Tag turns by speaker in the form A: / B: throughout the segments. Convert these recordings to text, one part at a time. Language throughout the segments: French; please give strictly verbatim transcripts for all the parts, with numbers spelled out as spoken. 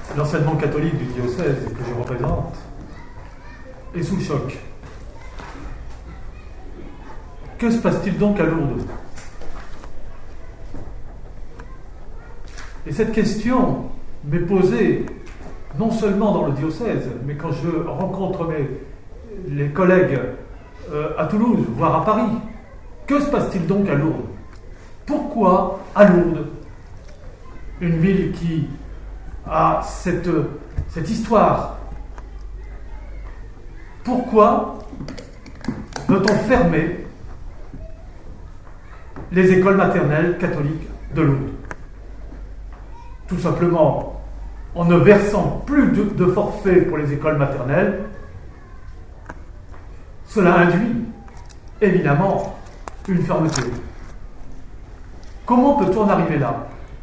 A: l'enseignement catholique du diocèse que je représente est sous le choc. Que se passe-t-il donc à Lourdes? Et cette question m'est posée non seulement dans le diocèse, mais quand je rencontre mes, les collègues euh, à Toulouse, voire à Paris. Que se passe-t-il donc à Lourdes? Pourquoi à Lourdes, une ville qui a cette, cette histoire? Pourquoi veut-on fermer les écoles maternelles catholiques de Lourdes? Tout simplement en ne versant plus de, de forfait pour les écoles maternelles. Cela induit évidemment une fermeture. Comment peut-on en arriver là?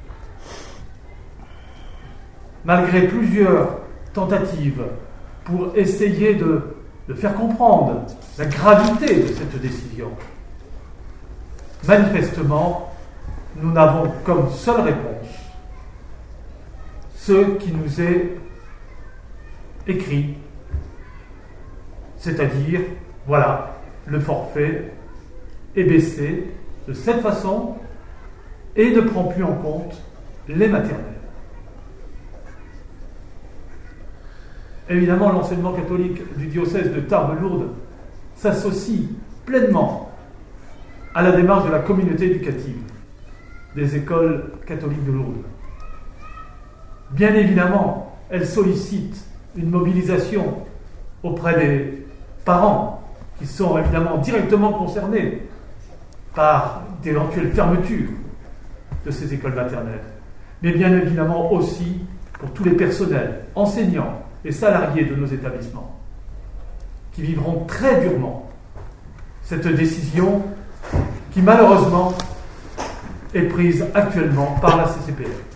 A: Malgré plusieurs tentatives pour essayer de, de faire comprendre la gravité de cette décision, manifestement, nous n'avons comme seule réponse ce qui nous est écrit, c'est-à-dire, voilà, le forfait est baissé de cette façon et ne prend plus en compte les maternelles. Évidemment, l'enseignement catholique du diocèse de Tarbes-Lourdes s'associe pleinement à la démarche de la communauté éducative des écoles catholiques de Lourdes. Bien évidemment, elle sollicite une mobilisation auprès des parents qui sont évidemment directement concernés par d'éventuelles fermetures de ces écoles maternelles, mais bien évidemment aussi pour tous les personnels, enseignants et salariés de nos établissements, qui vivront très durement cette décision qui malheureusement est prise actuellement par la C C P L.